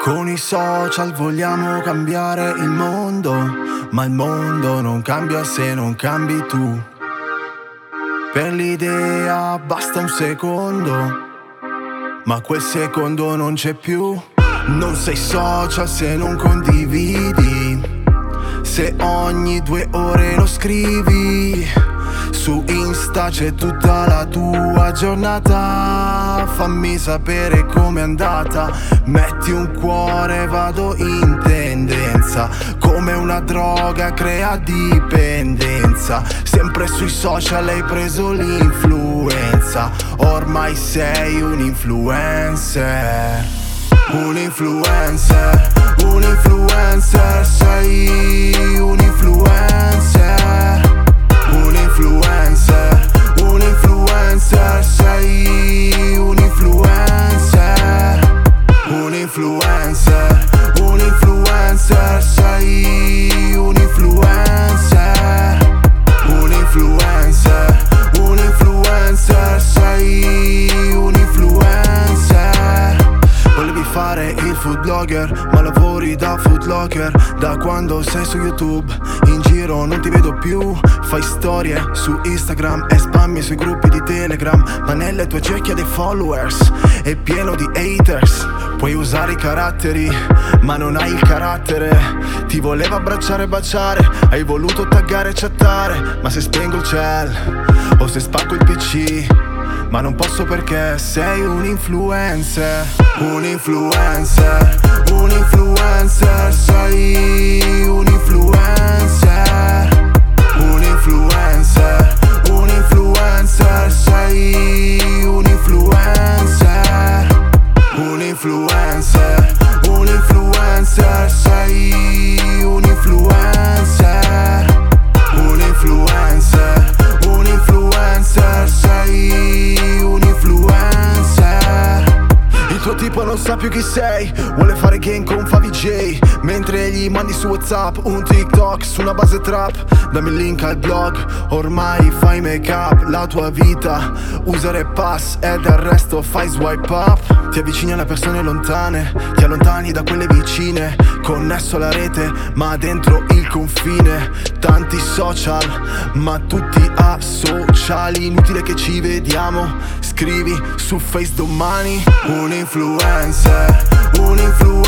Con i social vogliamo cambiare il mondo, ma il mondo non cambia se non cambi tu. Per l'idea basta un secondo, ma quel secondo non c'è più. Non sei social se non condividi, se ogni 2 ore lo scrivi. Su Insta c'è tutta la tua giornata, fammi sapere com'è andata. Metti un cuore, vado in tendenza, come una droga crea dipendenza. Sempre sui social hai preso l'influenza, ormai sei un influencer. Un influencer, un influencer, sei un influencer. Un influencer, un influencer, sei un influencer. Un influencer, un influencer, sei un influencer. Un influencer, un influencer, sei un influencer. Volevi fare il food blogger, ma lavori da food locker. Da quando sei su YouTube, in giro non ti vedo più. Fai storie su Instagram e spammi sui gruppi di Telegram, ma nelle tue cerchie dei followers è pieno di haters. Puoi usare i caratteri, ma non hai il carattere. Ti voleva abbracciare e baciare, hai voluto taggare e chattare, ma se spengo il cell o se spacco il PC, ma non posso perché sei un influencer. Un influencer, un influencer, sei un influencer. Un influencer, un influencer, sei un influencer. Un influencer, un influencer, sei un influencer. Un influencer, un influencer, sei un influencer. Il tuo tipo non sa più chi sei, vuole fare game con Favi J, mentre gli mandi su WhatsApp un TikTok su una base trap. Dammi il link al blog, ormai fai make up. La tua vita, usare pass e del resto fai swipe up. Ti avvicini alle persone lontane, ti allontani da quelle vicine. Connesso alla rete, ma dentro il confine. Tanti social, ma tutti asociali. Inutile che ci vediamo, scrivi su Face domani. Un influencer, un influencer,